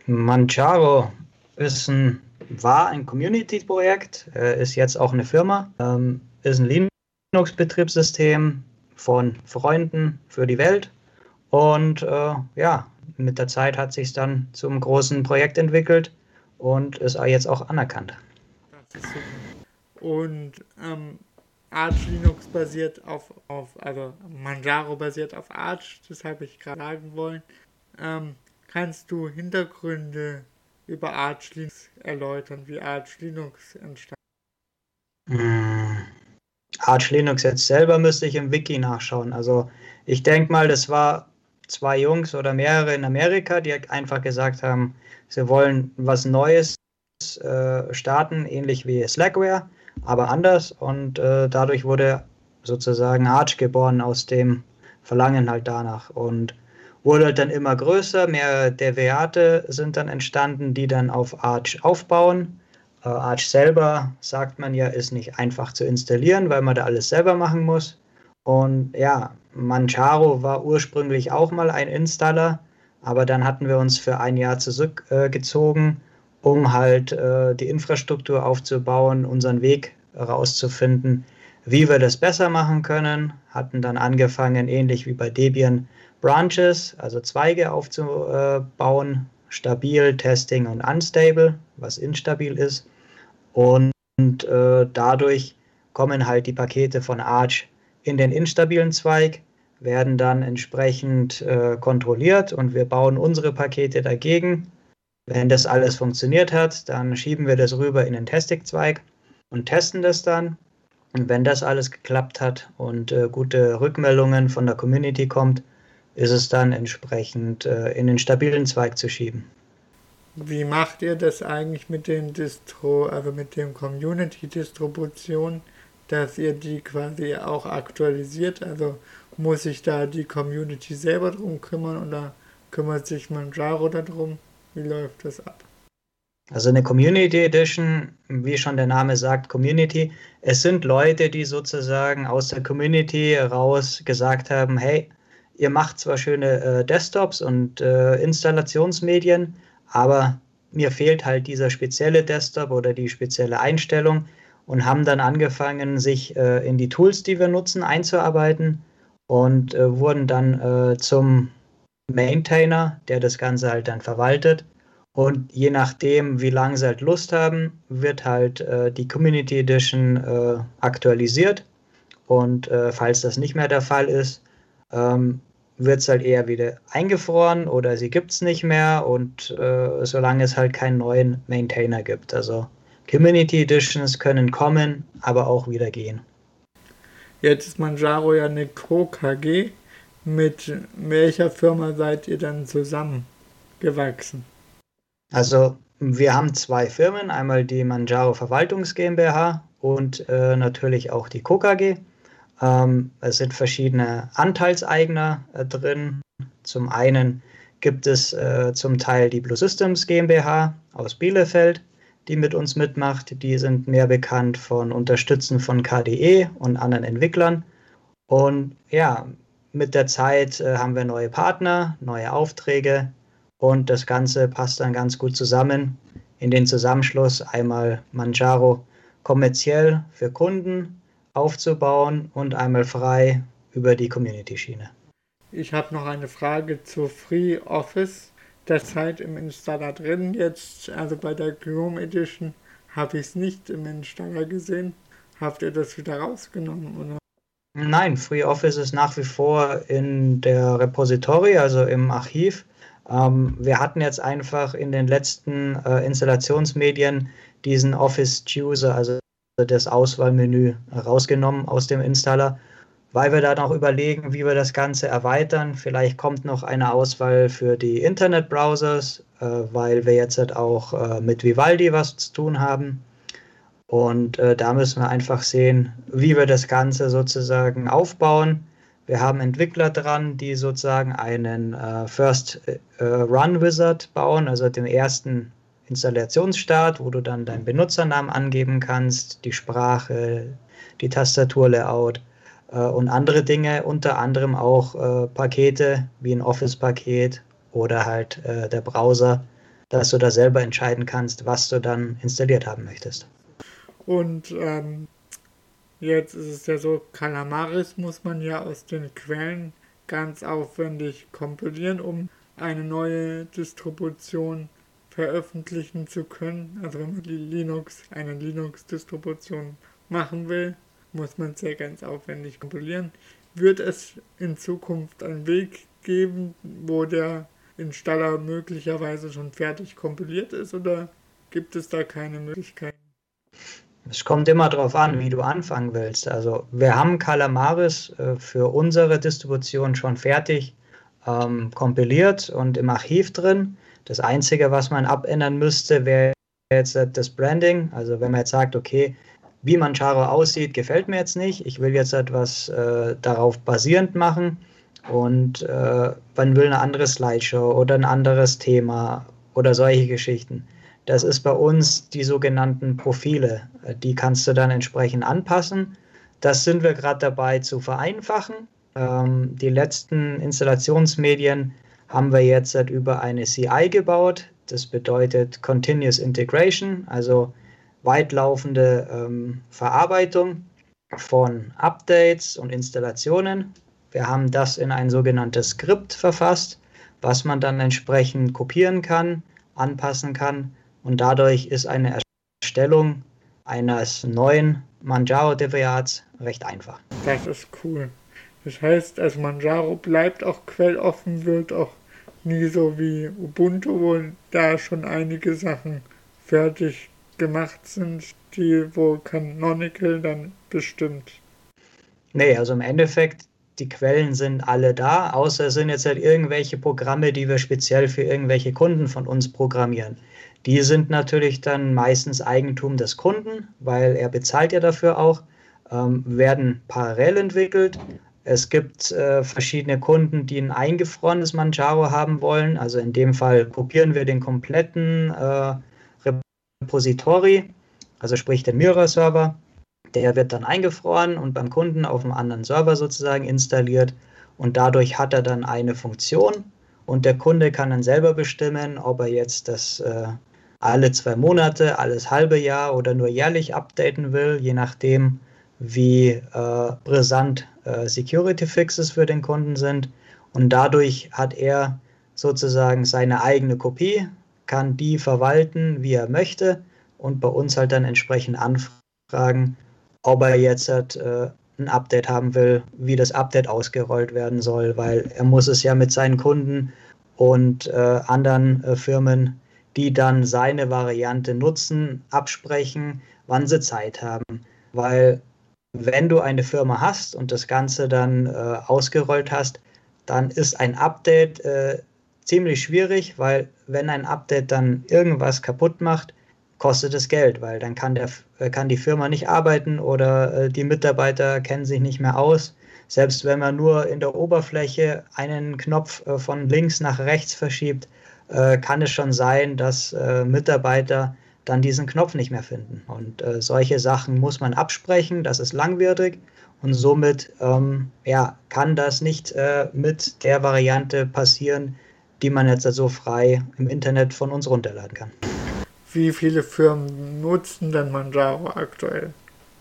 Manjaro war ein Community-Projekt, ist jetzt auch eine Firma, ist ein Linux-Betriebssystem von Freunden für die Welt. Und ja, mit der Zeit hat sich dann zum großen Projekt entwickelt und ist jetzt auch anerkannt. Das ist super. Und Arch Linux basiert also Manjaro basiert auf Arch, das habe ich gerade sagen wollen. Kannst du Hintergründe über Arch Linux erläutern, wie Arch Linux entstand? Hm, Arch Linux jetzt selber müsste ich im Wiki nachschauen. Also ich denke mal, das war zwei Jungs oder mehrere in Amerika, die einfach gesagt haben, sie wollen was Neues starten, ähnlich wie Slackware, aber anders. Und dadurch wurde sozusagen Arch geboren aus dem Verlangen halt danach. Und wurde halt dann immer größer, mehr Derivate sind dann entstanden, die dann auf Arch aufbauen. Arch selber, sagt man ja, ist nicht einfach zu installieren, weil man da alles selber machen muss. Und ja, Manjaro war ursprünglich auch mal ein Installer, aber dann hatten wir uns für ein Jahr zurückgezogen, um halt die Infrastruktur aufzubauen, unseren Weg herauszufinden, wie wir das besser machen können. Hatten dann angefangen, ähnlich wie bei Debian, Branches, also Zweige aufzubauen, stabil, Testing und unstable, was instabil ist. Und dadurch kommen halt die Pakete von Arch in den instabilen Zweig, werden dann entsprechend kontrolliert und wir bauen unsere Pakete dagegen. Wenn das alles funktioniert hat, dann schieben wir das rüber in den Testing-Zweig und testen das dann. Und wenn das alles geklappt hat und gute Rückmeldungen von der Community kommt, ist es dann entsprechend in den stabilen Zweig zu schieben. Wie macht ihr das eigentlich mit den also mit dem Community-Distribution, dass ihr die quasi auch aktualisiert? Also muss sich da die Community selber drum kümmern oder kümmert sich Manjaro darum? Wie läuft das ab? Also eine Community Edition, wie schon der Name sagt, Community, es sind Leute, die sozusagen aus der Community heraus gesagt haben, hey, ihr macht zwar schöne Desktops und Installationsmedien, aber mir fehlt halt dieser spezielle Desktop oder die spezielle Einstellung und haben dann angefangen, sich in die Tools, die wir nutzen, einzuarbeiten und wurden dann zum Maintainer, der das Ganze halt dann verwaltet. Und je nachdem, wie lange sie halt Lust haben, wird halt die Community Edition aktualisiert. Und falls das nicht mehr der Fall ist, wird es halt eher wieder eingefroren oder sie gibt es nicht mehr. Und solange es halt keinen neuen Maintainer gibt. Also Community Editions können kommen, aber auch wieder gehen. Jetzt ist Manjaro ja eine Co-KG. Mit welcher Firma seid ihr dann zusammengewachsen? Also wir haben zwei Firmen, einmal die Manjaro Verwaltungs GmbH und natürlich auch die KOKAG. Es sind verschiedene Anteilseigner drin. Zum einen gibt es zum Teil die Blue Systems GmbH aus Bielefeld, die mit uns mitmacht. Die sind mehr bekannt von Unterstützen von KDE und anderen Entwicklern. Und ja, mit der Zeit haben wir neue Partner, neue Aufträge und das Ganze passt dann ganz gut zusammen in den Zusammenschluss einmal Manjaro kommerziell für Kunden aufzubauen und einmal frei über die Community-Schiene. Ich habe noch eine Frage zu FreeOffice. Das halt im Installer drin jetzt, also bei der Chrome Edition habe ich es nicht im Installer gesehen. Habt ihr das wieder rausgenommen, oder? Nein, FreeOffice ist nach wie vor in der Repository, also im Archiv. Wir hatten jetzt einfach in den letzten Installationsmedien diesen Office Chooser, also das Auswahlmenü, rausgenommen aus dem Installer, weil wir da noch überlegen, wie wir das Ganze erweitern. Vielleicht kommt noch eine Auswahl für die Internetbrowsers, weil wir jetzt halt auch mit Vivaldi was zu tun haben. Und da müssen wir einfach sehen, wie wir das Ganze sozusagen aufbauen. Wir haben Entwickler dran, die sozusagen einen First Run Wizard bauen, also den ersten Installationsstart, wo du dann deinen Benutzernamen angeben kannst, die Sprache, die Tastaturlayout und andere Dinge, unter anderem auch Pakete wie ein Office-Paket oder halt der Browser, dass du da selber entscheiden kannst, was du dann installiert haben möchtest. Und jetzt ist es ja so, Calamaris muss man ja aus den Quellen ganz aufwendig kompilieren, um eine neue Distribution veröffentlichen zu können. Also wenn man eine Linux-Distribution machen will, muss man es ja ganz aufwendig kompilieren. Wird es in Zukunft einen Weg geben, wo der Installer möglicherweise schon fertig kompiliert ist, oder gibt es da keine Möglichkeit? Es kommt immer darauf an, wie du anfangen willst. Also wir haben Calamaris für unsere Distribution schon fertig kompiliert und im Archiv drin. Das Einzige, was man abändern müsste, wäre jetzt das Branding. Also wenn man jetzt sagt, okay, wie Manjaro aussieht, gefällt mir jetzt nicht. Ich will jetzt etwas darauf basierend machen und man will eine andere Slideshow oder ein anderes Thema oder solche Geschichten. Das ist bei uns die sogenannten Profile. Die kannst du dann entsprechend anpassen. Das sind wir gerade dabei zu vereinfachen. Die letzten Installationsmedien haben wir jetzt über eine CI gebaut. Das bedeutet Continuous Integration, also weitlaufende Verarbeitung von Updates und Installationen. Wir haben das in ein sogenanntes Skript verfasst, was man dann entsprechend kopieren kann, anpassen kann. Und dadurch ist eine Erstellung eines neuen Manjaro-Derivats recht einfach. Das ist cool. Das heißt, also Manjaro bleibt auch quelloffen, wird auch nie so wie Ubuntu, wo da schon einige Sachen fertig gemacht sind, wo Canonical dann bestimmt. Nee, also im Endeffekt, die Quellen sind alle da, außer es sind jetzt halt irgendwelche Programme, die wir speziell für irgendwelche Kunden von uns programmieren. Die sind natürlich dann meistens Eigentum des Kunden, weil er bezahlt ja dafür auch, werden parallel entwickelt. Es gibt verschiedene Kunden, die ein eingefrorenes Manjaro haben wollen. Also in dem Fall kopieren wir den kompletten Repository, also sprich den Mirror-Server. Der wird dann eingefroren und beim Kunden auf einem anderen Server sozusagen installiert. Und dadurch hat er dann eine Funktion und der Kunde kann dann selber bestimmen, ob er jetzt das alle 2 Monate, alles halbe Jahr oder nur jährlich updaten will, je nachdem, wie brisant Security Fixes für den Kunden sind. Und dadurch hat er sozusagen seine eigene Kopie, kann die verwalten, wie er möchte und bei uns halt dann entsprechend anfragen, ob er jetzt halt, ein Update haben will, wie das Update ausgerollt werden soll, weil er muss es ja mit seinen Kunden und anderen Firmen, die dann seine Variante nutzen, absprechen, wann sie Zeit haben. Weil wenn du eine Firma hast und das Ganze dann ausgerollt hast, dann ist ein Update ziemlich schwierig, weil wenn ein Update dann irgendwas kaputt macht, kostet es Geld, weil dann kann die Firma nicht arbeiten oder die Mitarbeiter kennen sich nicht mehr aus. Selbst wenn man nur in der Oberfläche einen Knopf von links nach rechts verschiebt, kann es schon sein, dass Mitarbeiter dann diesen Knopf nicht mehr finden. Und solche Sachen muss man absprechen, das ist langwierig und somit kann das nicht mit der Variante passieren, die man jetzt so frei im Internet von uns runterladen kann. Wie viele Firmen nutzen denn Manjaro aktuell?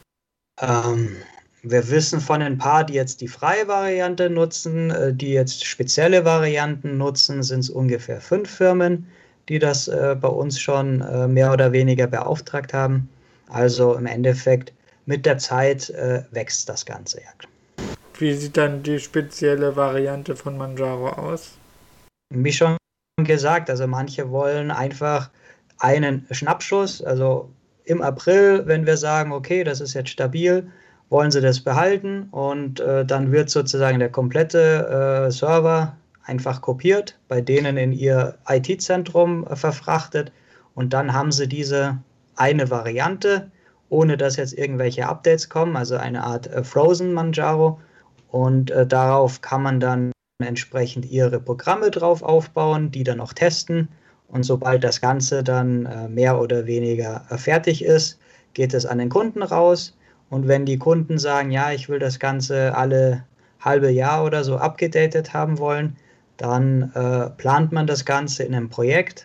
Wir wissen von ein paar, die jetzt die freie Variante nutzen, die jetzt spezielle Varianten nutzen, sind es ungefähr 5 Firmen, die das bei uns schon mehr oder weniger beauftragt haben. Also im Endeffekt mit der Zeit wächst das Ganze. Ja. Wie sieht dann die spezielle Variante von Manjaro aus? Wie schon gesagt, also manche wollen einfach einen Schnappschuss, also im April, wenn wir sagen, okay, das ist jetzt stabil, wollen sie das behalten und dann wird sozusagen der komplette Server einfach kopiert, bei denen in ihr IT-Zentrum verfrachtet und dann haben sie diese eine Variante, ohne dass jetzt irgendwelche Updates kommen, also eine Art Frozen Manjaro und darauf kann man dann entsprechend ihre Programme drauf aufbauen, die dann auch testen. Und sobald das Ganze dann mehr oder weniger fertig ist, geht es an den Kunden raus. Und wenn die Kunden sagen, ja, ich will das Ganze alle halbe Jahr oder so abgedatet haben wollen, dann plant man das Ganze in einem Projekt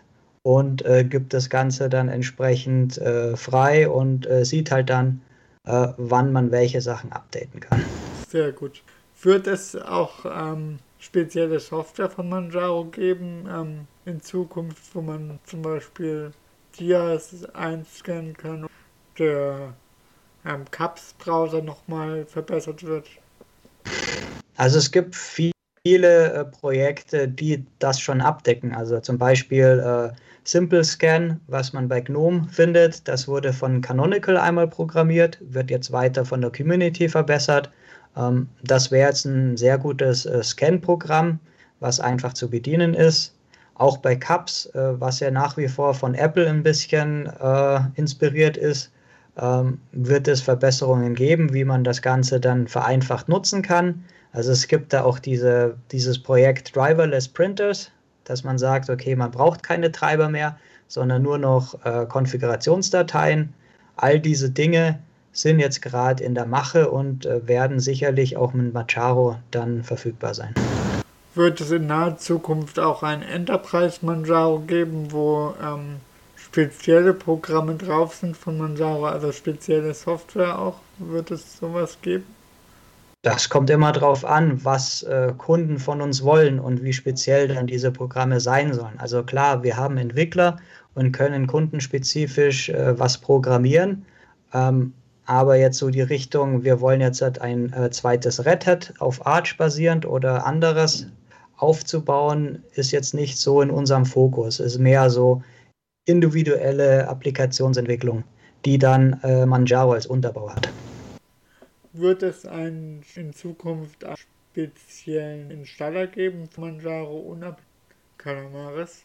und gibt das Ganze dann entsprechend frei und sieht halt dann, wann man welche Sachen updaten kann. Sehr gut. Wird es auch spezielle Software von Manjaro geben in Zukunft, wo man zum Beispiel Dias einscannen kann und der CAPS-Browser nochmal verbessert wird? Also es gibt viele Projekte, die das schon abdecken. Also zum Beispiel Simple Scan, was man bei GNOME findet, das wurde von Canonical einmal programmiert, wird jetzt weiter von der Community verbessert. Das wäre jetzt ein sehr gutes Scan-Programm, was einfach zu bedienen ist. Auch bei CAPS, was ja nach wie vor von Apple ein bisschen inspiriert ist, wird es Verbesserungen geben, wie man das Ganze dann vereinfacht nutzen kann. Also es gibt da auch dieses Projekt Driverless Printers, dass man sagt, okay, man braucht keine Treiber mehr, sondern nur noch Konfigurationsdateien. All diese Dinge sind jetzt gerade in der Mache und werden sicherlich auch mit Manjaro dann verfügbar sein. Wird es in naher Zukunft auch ein Enterprise Manjaro geben, wo spezielle Programme drauf sind von Manjaro, also spezielle Software auch? Wird es sowas geben? Das kommt immer darauf an, was Kunden von uns wollen und wie speziell dann diese Programme sein sollen. Also klar, wir haben Entwickler und können kundenspezifisch was programmieren, aber jetzt so die Richtung, wir wollen jetzt halt ein zweites Red Hat auf Arch basierend oder anderes aufzubauen, ist jetzt nicht so in unserem Fokus. Es ist mehr so individuelle Applikationsentwicklung, die dann Manjaro als Unterbau hat. Wird es in Zukunft einen speziellen Installer geben von Manjaro unabhängig Calamares?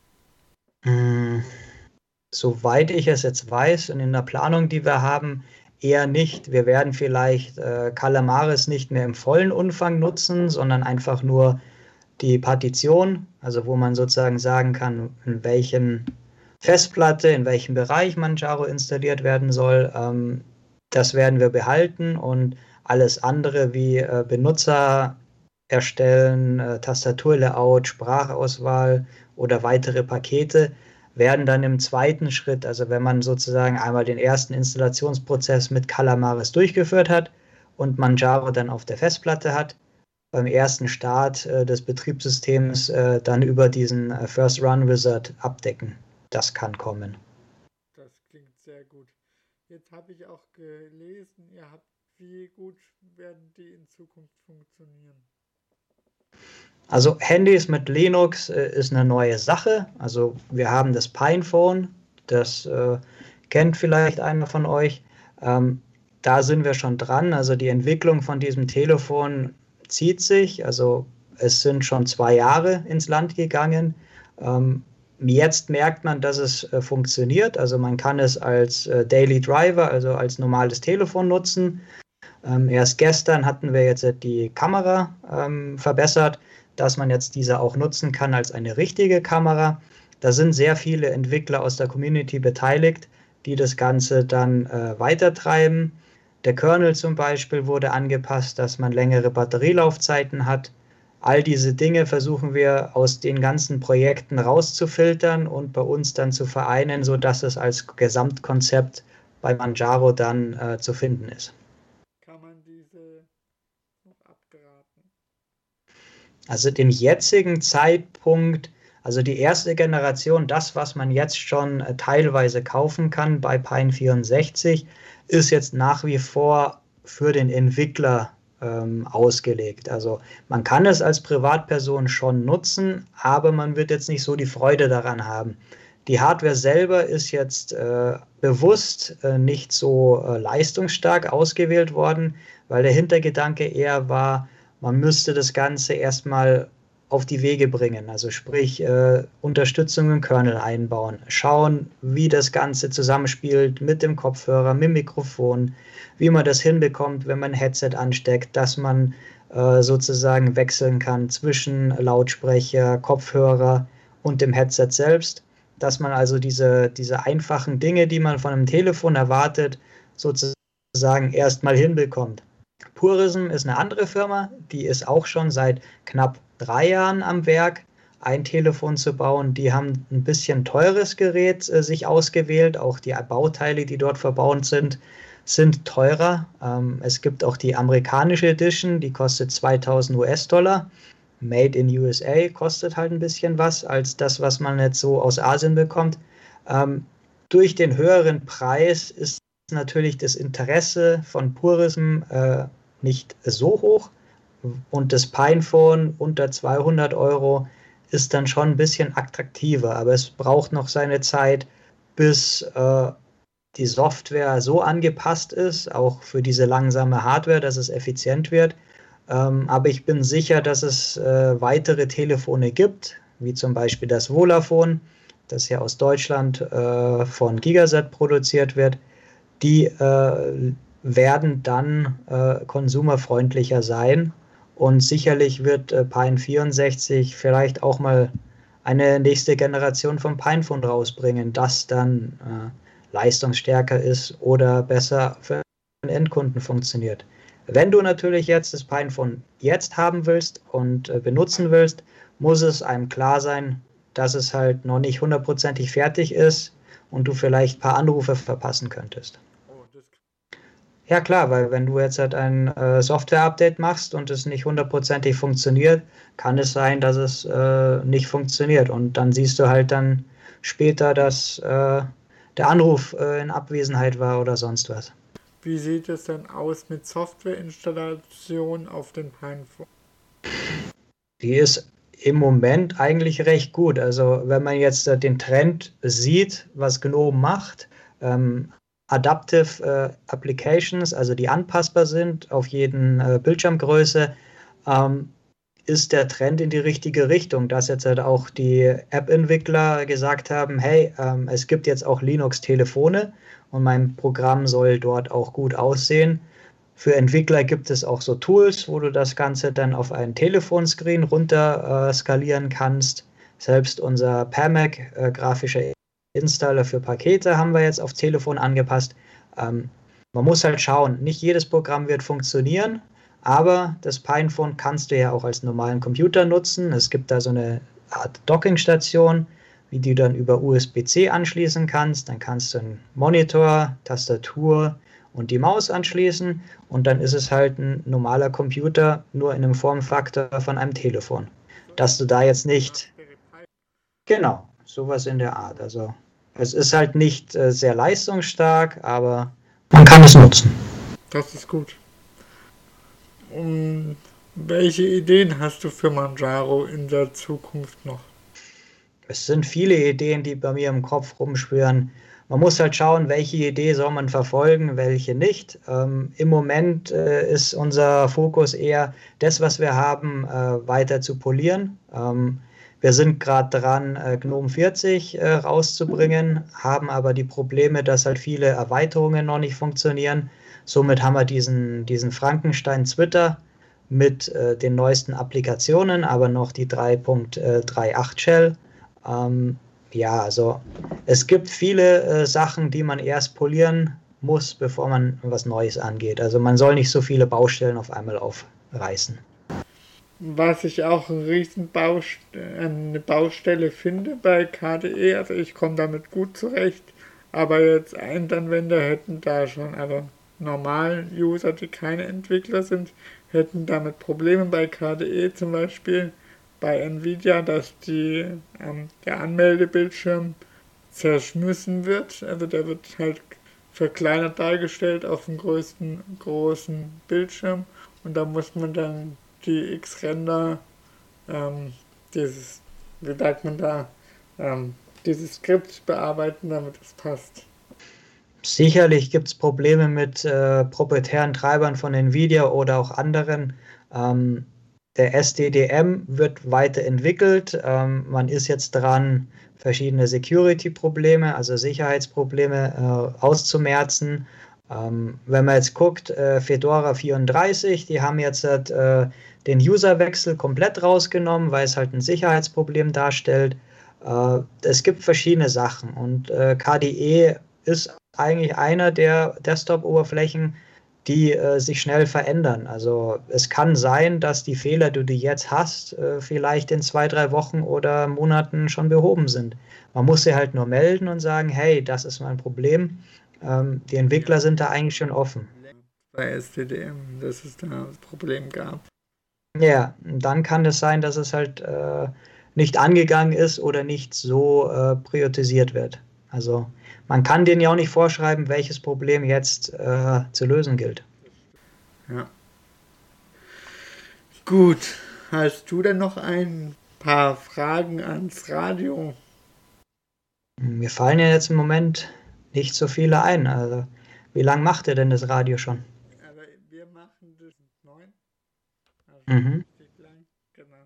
Soweit ich es jetzt weiß und in der Planung, die wir haben, eher nicht. Wir werden vielleicht Calamares nicht mehr im vollen Umfang nutzen, sondern einfach nur die Partition, also wo man sozusagen sagen kann, in welchen Festplatte, in welchem Bereich Manjaro installiert werden soll. Das werden wir behalten und alles andere wie Benutzer erstellen, Tastaturlayout, Sprachauswahl oder weitere Pakete werden dann im zweiten Schritt, also wenn man sozusagen einmal den ersten Installationsprozess mit Calamares durchgeführt hat und Manjaro dann auf der Festplatte hat, beim ersten Start des Betriebssystems dann über diesen First Run Wizard abdecken. Das kann kommen. Das klingt sehr gut. Jetzt habe ich auch gelesen, wie gut werden die in Zukunft funktionieren? Also Handys mit Linux ist eine neue Sache. Also wir haben das PinePhone, das kennt vielleicht einer von euch. Da sind wir schon dran. Also die Entwicklung von diesem Telefon zieht sich. Also es sind schon 2 Jahre ins Land gegangen. Jetzt merkt man, dass es funktioniert. Also man kann es als Daily Driver, also als normales Telefon nutzen. Erst gestern hatten wir jetzt die Kamera verbessert, dass man jetzt diese auch nutzen kann als eine richtige Kamera. Da sind sehr viele Entwickler aus der Community beteiligt, die das Ganze dann weitertreiben. Der Kernel zum Beispiel wurde angepasst, dass man längere Batterielaufzeiten hat. All diese Dinge versuchen wir aus den ganzen Projekten rauszufiltern und bei uns dann zu vereinen, sodass es als Gesamtkonzept bei Manjaro dann zu finden ist. Kann man diese noch abgeraten? Also dem jetzigen Zeitpunkt, also die erste Generation, das, was man jetzt schon teilweise kaufen kann bei Pine64, ist jetzt nach wie vor für den Entwickler ausgelegt. Also man kann es als Privatperson schon nutzen, aber man wird jetzt nicht so die Freude daran haben. Die Hardware selber ist jetzt bewusst nicht so leistungsstark ausgewählt worden, weil der Hintergedanke eher war, man müsste das Ganze erstmal auf die Wege bringen, also sprich Unterstützung im Kernel einbauen, schauen, wie das Ganze zusammenspielt mit dem Kopfhörer, mit dem Mikrofon, wie man das hinbekommt, wenn man ein Headset ansteckt, dass man sozusagen wechseln kann zwischen Lautsprecher, Kopfhörer und dem Headset selbst, dass man also diese einfachen Dinge, die man von einem Telefon erwartet, sozusagen erstmal hinbekommt. Purism ist eine andere Firma, die ist auch schon seit knapp 3 Jahren am Werk, ein Telefon zu bauen. Die haben ein bisschen teures Gerät sich ausgewählt. Auch die Bauteile, die dort verbaut sind teurer. Es gibt auch die amerikanische Edition, die kostet 2000 US-Dollar. Made in USA kostet halt ein bisschen was, als das, was man jetzt so aus Asien bekommt. Durch den höheren Preis ist natürlich das Interesse von Purism nicht so hoch. Und das PinePhone unter 200 Euro ist dann schon ein bisschen attraktiver. Aber es braucht noch seine Zeit, bis die Software so angepasst ist, auch für diese langsame Hardware, dass es effizient wird. Aber ich bin sicher, dass es weitere Telefone gibt, wie zum Beispiel das Volaphone, das ja aus Deutschland von Gigaset produziert wird. Die werden dann konsumerfreundlicher sein. Und sicherlich wird Pine 64 vielleicht auch mal eine nächste Generation vom PinePhone rausbringen, das dann leistungsstärker ist oder besser für den Endkunden funktioniert. Wenn du natürlich jetzt das PinePhone jetzt haben willst und benutzen willst, muss es einem klar sein, dass es halt noch nicht hundertprozentig fertig ist und du vielleicht ein paar Anrufe verpassen könntest. Ja klar, weil wenn du jetzt halt ein Software-Update machst und es nicht hundertprozentig funktioniert, kann es sein, dass es nicht funktioniert. Und dann siehst du halt dann später, dass der Anruf in Abwesenheit war oder sonst was. Wie sieht es denn aus mit Softwareinstallation auf dem PinePhone? Die ist im Moment eigentlich recht gut. Also wenn man jetzt den Trend sieht, was GNOME macht, Adaptive Applications, also die anpassbar sind auf jeden Bildschirmgröße, ist der Trend in die richtige Richtung, dass jetzt halt auch die App-Entwickler gesagt haben, hey, es gibt jetzt auch Linux-Telefone und mein Programm soll dort auch gut aussehen. Für Entwickler gibt es auch so Tools, wo du das Ganze dann auf einen Telefonscreen runter skalieren kannst. Selbst unser PAMAC, grafischer Installer für Pakete, haben wir jetzt auf Telefon angepasst. Man muss halt schauen, nicht jedes Programm wird funktionieren, aber das PinePhone kannst du ja auch als normalen Computer nutzen. Es gibt da so eine Art Dockingstation, wie du dann über USB-C anschließen kannst. Dann kannst du einen Monitor, Tastatur und die Maus anschließen und dann ist es halt ein normaler Computer, nur in einem Formfaktor von einem Telefon. Dass du da jetzt nicht... Genau, sowas in der Art. Also es ist halt nicht sehr leistungsstark, aber man kann es nutzen. Das ist gut. Und welche Ideen hast du für Manjaro in der Zukunft noch? Es sind viele Ideen, die bei mir im Kopf rumschwirren. Man muss halt schauen, welche Idee soll man verfolgen, welche nicht. Im Moment ist unser Fokus eher, das, was wir haben, weiter zu polieren. Wir sind gerade dran, GNOME 40 rauszubringen, haben aber die Probleme, dass halt viele Erweiterungen noch nicht funktionieren. Somit haben wir diesen Frankenstein-Zwitter mit den neuesten Applikationen, aber noch die 3.38 Shell. Ja, also es gibt viele Sachen, die man erst polieren muss, bevor man was Neues angeht. Also man soll nicht so viele Baustellen auf einmal aufreißen. Was ich auch eine Baustelle finde bei KDE, also ich komme damit gut zurecht, aber jetzt Endanwender hätten da schon, also normalen User, die keine Entwickler sind, hätten damit Probleme bei KDE zum Beispiel. Bei Nvidia, dass der Anmeldebildschirm zerschmissen wird. Also der wird halt verkleinert dargestellt auf dem großen Bildschirm. Und da muss man dann die Xrender, dieses Skript bearbeiten, damit es passt. Sicherlich gibt es Probleme mit proprietären Treibern von Nvidia oder auch anderen. Der SDDM wird weiterentwickelt. Man ist jetzt dran, verschiedene Security-Probleme, also Sicherheitsprobleme auszumerzen. Wenn man jetzt guckt, Fedora 34, die haben jetzt den Userwechsel komplett rausgenommen, weil es halt ein Sicherheitsproblem darstellt. Es gibt verschiedene Sachen und KDE ist eigentlich einer der Desktop-Oberflächen, die sich schnell verändern. Also es kann sein, dass die Fehler, die du jetzt hast, vielleicht in 2, 3 Wochen oder Monaten schon behoben sind. Man muss sie halt nur melden und sagen, hey, das ist mein Problem. Die Entwickler sind da eigentlich schon offen. Bei STDM, dass es da das Problem gab. Ja, dann kann es sein, dass es halt nicht angegangen ist oder nicht so priorisiert wird. Also man kann denen ja auch nicht vorschreiben, welches Problem jetzt zu lösen gilt. Ja. Gut, hast du denn noch ein paar Fragen ans Radio? Mir fallen ja jetzt im Moment nicht so viele ein. Also wie lange macht ihr denn das Radio schon? Aber wir machen das 9. Also Mhm. lang, genau.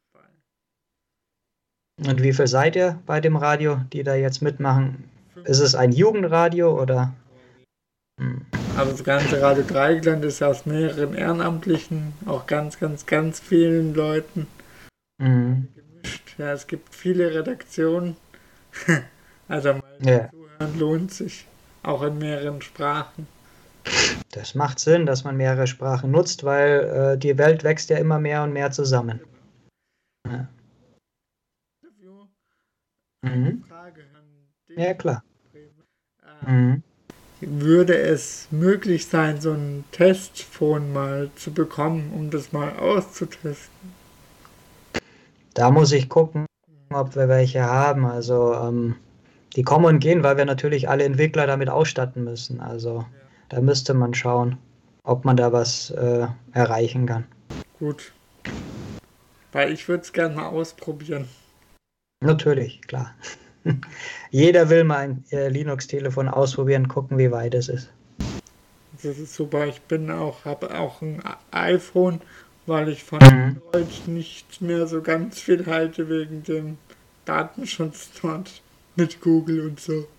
Und wie viel seid ihr bei dem Radio, die da jetzt mitmachen? Ist es ein Jugendradio oder? Also das ganze Radio Dreieckland ist aus mehreren Ehrenamtlichen, auch ganz vielen Leuten gemischt. Ja, es gibt viele Redaktionen. Also mal zuhören lohnt sich. Auch in mehreren Sprachen. Das macht Sinn, dass man mehrere Sprachen nutzt, weil die Welt wächst ja immer mehr und mehr zusammen. Ja. Frage an dich. Ja, klar. Würde es möglich sein, so ein Testphone mal zu bekommen, um das mal auszutesten? Da muss ich gucken, ob wir welche haben. Also die kommen und gehen, weil wir natürlich alle Entwickler damit ausstatten müssen. Also da müsste man schauen, ob man da was erreichen kann. Gut. Weil ich würde es gerne mal ausprobieren. Natürlich, klar. Jeder will mal ein Linux-Telefon ausprobieren, gucken, wie weit es ist. Das ist super. Ich habe auch ein iPhone, weil ich von Android nicht mehr so ganz viel halte wegen dem Datenschutz dort mit Google und so.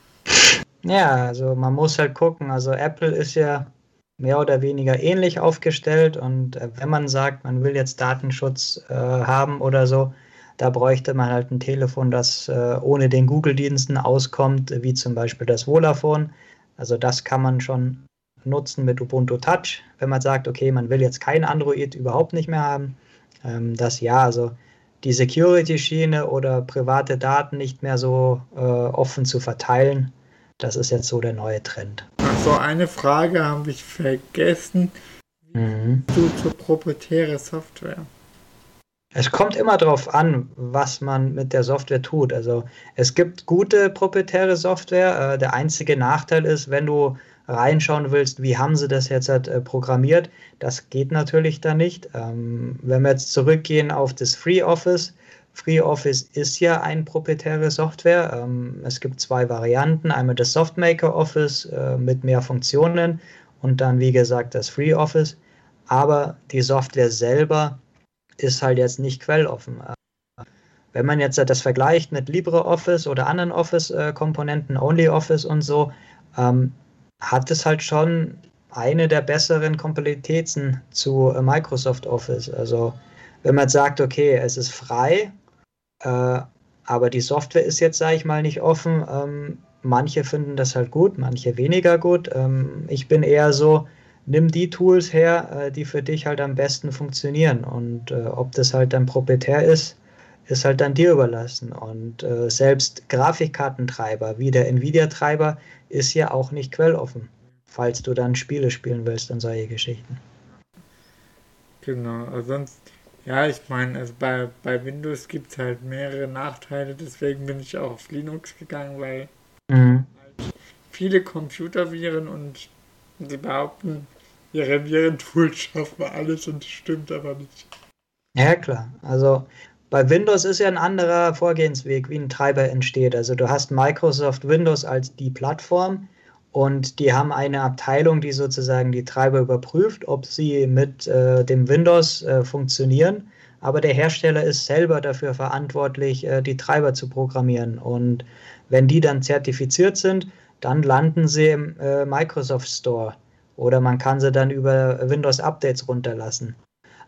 Ja, also man muss halt gucken. Also Apple ist ja mehr oder weniger ähnlich aufgestellt und wenn man sagt, man will jetzt Datenschutz haben oder so, da bräuchte man halt ein Telefon, das ohne den Google-Diensten auskommt, wie zum Beispiel das Vodafone. Also das kann man schon nutzen mit Ubuntu Touch, wenn man sagt, okay, man will jetzt kein Android überhaupt nicht mehr haben. Also die Security-Schiene oder private Daten nicht mehr so offen zu verteilen, das ist jetzt so der neue Trend. Ach so, eine Frage habe ich vergessen. Wie du zur proprietären Software? Es kommt immer darauf an, was man mit der Software tut. Also es gibt gute proprietäre Software. Der einzige Nachteil ist, wenn du reinschauen willst, wie haben sie das jetzt programmiert, das geht natürlich da nicht. Wenn wir jetzt zurückgehen auf das FreeOffice, FreeOffice ist ja eine proprietäre Software. Es gibt 2 Varianten, einmal das SoftMaker Office mit mehr Funktionen und dann, wie gesagt, das FreeOffice. Aber die Software selber ist halt jetzt nicht quelloffen. Wenn man jetzt das vergleicht mit LibreOffice oder anderen Office-Komponenten, OnlyOffice und so, hat es halt schon eine der besseren Kompatibilitäten zu Microsoft Office. Also wenn man jetzt sagt, okay, es ist frei, aber die Software ist jetzt, sage ich mal, nicht offen. Manche finden das halt gut, manche weniger gut. Ich bin eher so, nimm die Tools her, die für dich halt am besten funktionieren. Und ob das halt dann proprietär ist halt dann dir überlassen. Und selbst Grafikkartentreiber wie der Nvidia-Treiber ist ja auch nicht quelloffen, falls du dann Spiele spielen willst und solche Geschichten. Genau, also sonst, ja, ich meine, also bei Windows gibt es halt mehrere Nachteile, deswegen bin ich auch auf Linux gegangen, weil halt viele Computerviren und sie behaupten, ihre Virentool schaffen alles und das stimmt aber nicht. Ja, klar. Also bei Windows ist ja ein anderer Vorgehensweg, wie ein Treiber entsteht. Also du hast Microsoft Windows als die Plattform und die haben eine Abteilung, die sozusagen die Treiber überprüft, ob sie mit dem Windows funktionieren. Aber der Hersteller ist selber dafür verantwortlich, die Treiber zu programmieren. Und wenn die dann zertifiziert sind, dann landen sie im Microsoft Store. Oder man kann sie dann über Windows Updates runterlassen.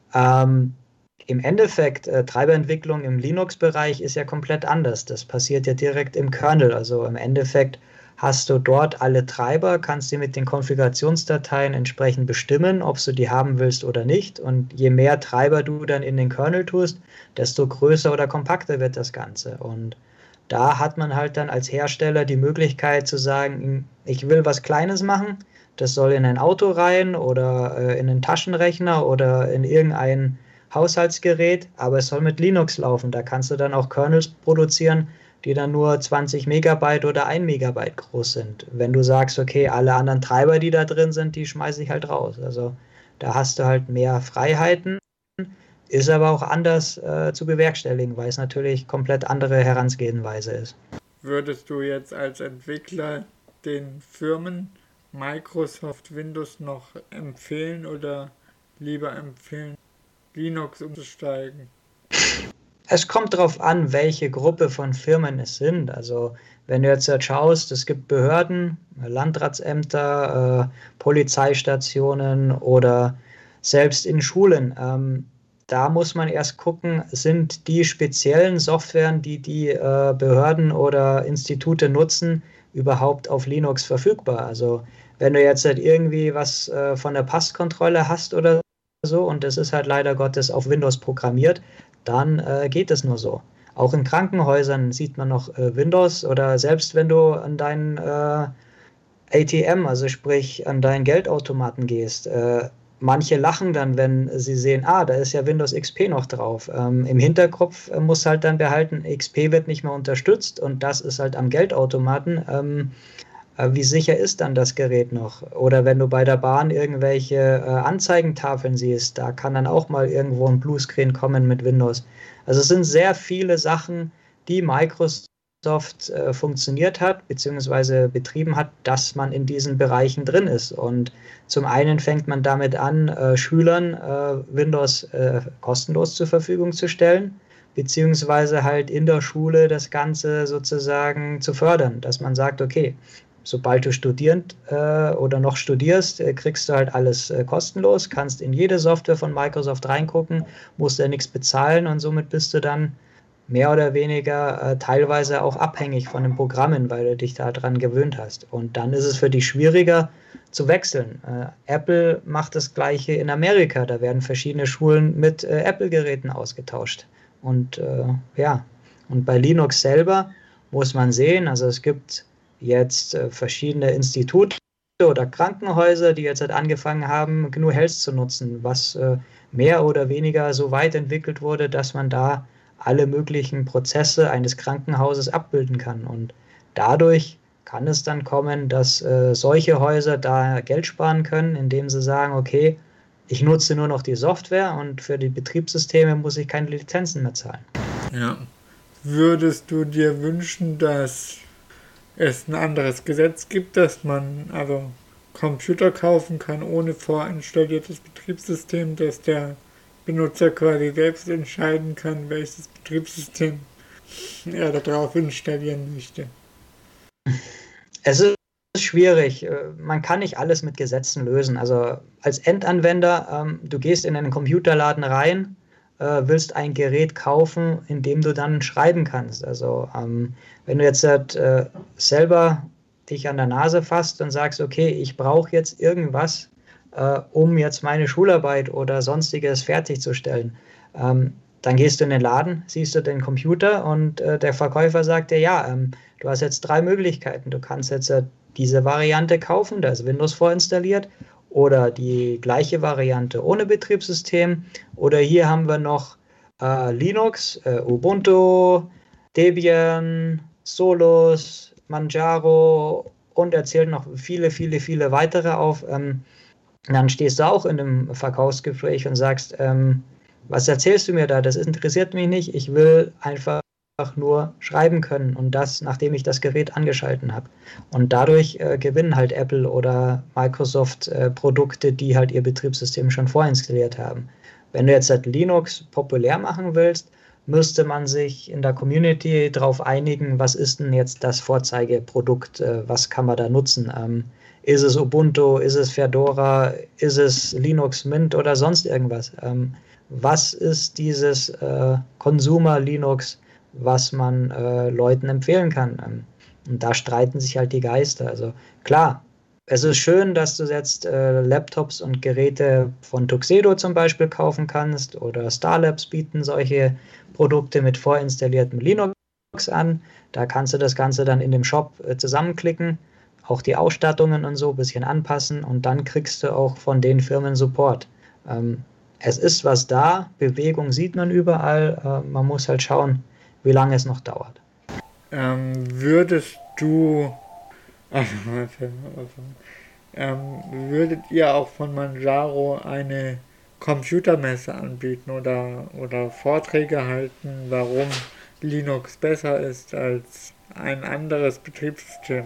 Im Endeffekt, Treiberentwicklung im Linux-Bereich ist ja komplett anders. Das passiert ja direkt im Kernel. Also im Endeffekt hast du dort alle Treiber, kannst du mit den Konfigurationsdateien entsprechend bestimmen, ob du die haben willst oder nicht. Und je mehr Treiber du dann in den Kernel tust, desto größer oder kompakter wird das Ganze. Und da hat man halt dann als Hersteller die Möglichkeit zu sagen, ich will was Kleines machen, das soll in ein Auto rein oder in einen Taschenrechner oder in irgendein Haushaltsgerät, aber es soll mit Linux laufen. Da kannst du dann auch Kernels produzieren, die dann nur 20 Megabyte oder 1 Megabyte groß sind. Wenn du sagst, okay, alle anderen Treiber, die da drin sind, die schmeiße ich halt raus. Also da hast du halt mehr Freiheiten, ist aber auch anders zu bewerkstelligen, weil es natürlich komplett andere Herangehensweise ist. Würdest du jetzt als Entwickler den Firmen Microsoft Windows noch empfehlen oder lieber empfehlen, Linux umzusteigen? Es kommt darauf an, welche Gruppe von Firmen es sind. Also wenn du jetzt schaust, es gibt Behörden, Landratsämter, Polizeistationen oder selbst in Schulen. Da muss man erst gucken, sind die speziellen Softwaren, die die Behörden oder Institute nutzen, überhaupt auf Linux verfügbar. Also wenn du jetzt halt irgendwie was von der Passkontrolle hast oder so und das ist halt leider Gottes auf Windows programmiert, dann geht es nur so. Auch in Krankenhäusern sieht man noch Windows oder selbst wenn du an deinen ATM, also sprich an deinen Geldautomaten gehst, manche lachen dann, wenn sie sehen, da ist ja Windows XP noch drauf. Im Hinterkopf muss halt dann behalten, XP wird nicht mehr unterstützt und das ist halt am Geldautomaten. Wie sicher ist dann das Gerät noch? Oder wenn du bei der Bahn irgendwelche Anzeigentafeln siehst, da kann dann auch mal irgendwo ein Bluescreen kommen mit Windows. Also es sind sehr viele Sachen, die Microsoft funktioniert hat, beziehungsweise betrieben hat, dass man in diesen Bereichen drin ist. Und zum einen fängt man damit an, Schülern Windows kostenlos zur Verfügung zu stellen, beziehungsweise halt in der Schule das Ganze sozusagen zu fördern, dass man sagt, okay, sobald du studierend oder noch studierst, kriegst du halt alles kostenlos, kannst in jede Software von Microsoft reingucken, musst ja nichts bezahlen und somit bist du dann mehr oder weniger teilweise auch abhängig von den Programmen, weil du dich daran gewöhnt hast. Und dann ist es für dich schwieriger zu wechseln. Apple macht das Gleiche in Amerika. Da werden verschiedene Schulen mit Apple-Geräten ausgetauscht. Und und bei Linux selber muss man sehen, also es gibt jetzt verschiedene Institute oder Krankenhäuser, die jetzt halt angefangen haben, GNU Health zu nutzen, was mehr oder weniger so weit entwickelt wurde, dass man da alle möglichen Prozesse eines Krankenhauses abbilden kann. Und dadurch kann es dann kommen, dass solche Häuser da Geld sparen können, indem sie sagen, okay, ich nutze nur noch die Software und für die Betriebssysteme muss ich keine Lizenzen mehr zahlen. Ja. Würdest du dir wünschen, dass es ein anderes Gesetz gibt, dass man also Computer kaufen kann ohne vorinstalliertes Betriebssystem, dass der Benutzer quasi selbst entscheiden kann, welches Betriebssystem er da drauf installieren möchte? Es ist schwierig. Man kann nicht alles mit Gesetzen lösen. Also als Endanwender, du gehst in einen Computerladen rein, willst ein Gerät kaufen, in dem du dann schreiben kannst. Also wenn du jetzt selber dich an der Nase fasst und sagst, okay, ich brauche jetzt irgendwas, um jetzt meine Schularbeit oder sonstiges fertigzustellen, dann gehst du in den Laden, siehst du den Computer und der Verkäufer sagt dir, ja, du hast jetzt 3 Möglichkeiten. Du kannst jetzt diese Variante kaufen, da ist Windows vorinstalliert, oder die gleiche Variante ohne Betriebssystem, oder hier haben wir noch Linux, Ubuntu, Debian, Solus, Manjaro und er zählt noch viele, viele, viele weitere auf. Dann stehst du auch in einem Verkaufsgespräch und sagst, was erzählst du mir da? Das interessiert mich nicht. Ich will einfach nur schreiben können und das, nachdem ich das Gerät angeschalten habe. Und dadurch gewinnen halt Apple oder Microsoft Produkte, die halt ihr Betriebssystem schon vorinstalliert haben. Wenn du jetzt halt Linux populär machen willst, müsste man sich in der Community darauf einigen, was ist denn jetzt das Vorzeigeprodukt, was kann man da nutzen? Ist es Ubuntu, ist es Fedora, ist es Linux Mint oder sonst irgendwas? Was ist dieses Consumer Linux, was man Leuten empfehlen kann? Und da streiten sich halt die Geister. Also klar, es ist schön, dass du jetzt Laptops und Geräte von Tuxedo zum Beispiel kaufen kannst oder Starlabs bieten solche Produkte mit vorinstalliertem Linux an. Da kannst du das Ganze dann in dem Shop zusammenklicken, auch die Ausstattungen und so ein bisschen anpassen und dann kriegst du auch von den Firmen Support. Es ist was da, Bewegung sieht man überall, man muss halt schauen, wie lange es noch dauert. Würdest du, also, würdet ihr auch von Manjaro eine Computermesse anbieten oder Vorträge halten, warum Linux besser ist als ein anderes Betriebssystem?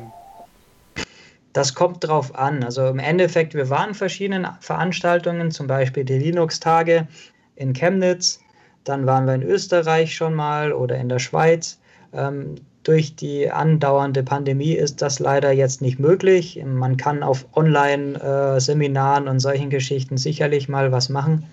Das kommt drauf an. Also im Endeffekt, wir waren in verschiedenen Veranstaltungen, zum Beispiel die Linux-Tage in Chemnitz, dann waren wir in Österreich schon mal oder in der Schweiz. Durch die andauernde Pandemie ist das leider jetzt nicht möglich. Man kann auf Online-Seminaren und solchen Geschichten sicherlich mal was machen.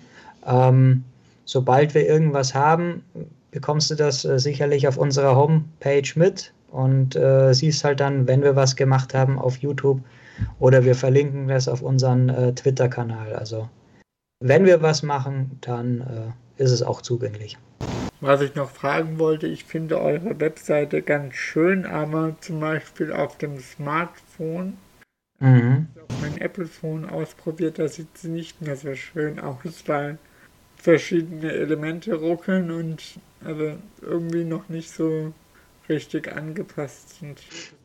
Sobald wir irgendwas haben, bekommst du das sicherlich auf unserer Homepage mit und siehst halt dann, wenn wir was gemacht haben auf YouTube oder wir verlinken das auf unseren Twitter-Kanal. Also wenn wir was machen, dann ist es auch zugänglich. Was ich noch fragen wollte, ich finde eure Webseite ganz schön, aber zum Beispiel auf dem Smartphone, auf mein Apple-Phone ausprobiert, da sieht sie nicht mehr so schön aus, weil verschiedene Elemente ruckeln und also irgendwie noch nicht so richtig angepasst sind.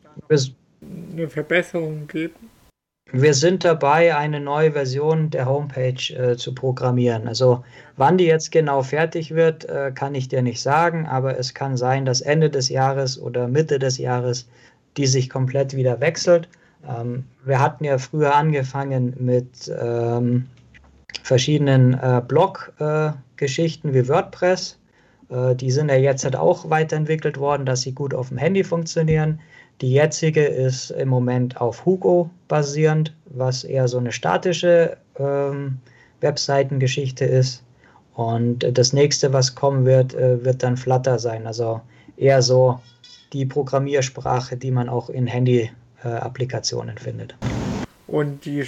Eine Verbesserung geben. Wir sind dabei, eine neue Version der Homepage zu programmieren. Also wann die jetzt genau fertig wird, kann ich dir nicht sagen, aber es kann sein, dass Ende des Jahres oder Mitte des Jahres die sich komplett wieder wechselt. Wir hatten ja früher angefangen mit verschiedenen Blog-Geschichten wie WordPress. Die sind ja jetzt halt auch weiterentwickelt worden, dass sie gut auf dem Handy funktionieren. Die jetzige ist im Moment auf Hugo basierend, was eher so eine statische Webseitengeschichte ist. Und das nächste, was kommen wird, wird dann Flutter sein. Also eher so die Programmiersprache, die man auch in Handy-Applikationen findet. Und die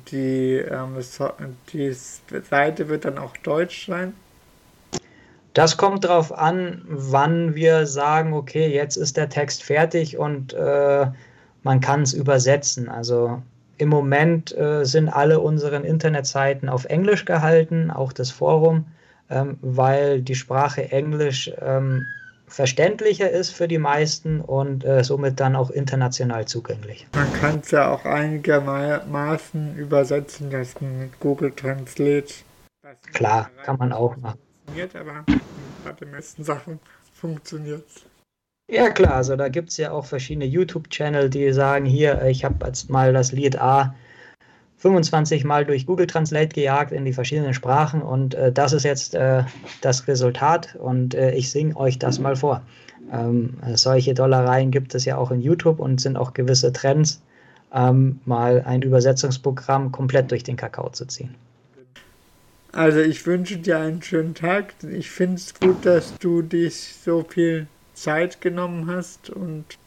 Seite wird dann auch deutsch sein? Das kommt darauf an, wann wir sagen, okay, jetzt ist der Text fertig und man kann es übersetzen. Also im Moment sind alle unseren Internetseiten auf Englisch gehalten, auch das Forum, weil die Sprache Englisch verständlicher ist für die meisten und somit dann auch international zugänglich. Man kann es ja auch einigermaßen übersetzen lassen mit Google Translate. Klar, kann man auch machen. Aber bei den meisten Sachen funktioniert es. Ja klar, also da gibt es ja auch verschiedene YouTube-Channel, die sagen, hier, ich habe jetzt mal das Lied A 25 Mal durch Google Translate gejagt in die verschiedenen Sprachen und das ist jetzt das Resultat und ich singe euch das mal vor. Solche Dollereien gibt es ja auch in YouTube und sind auch gewisse Trends, mal ein Übersetzungsprogramm komplett durch den Kakao zu ziehen. Also ich wünsche dir einen schönen Tag. Ich finde es gut, dass du dich so viel Zeit genommen hast und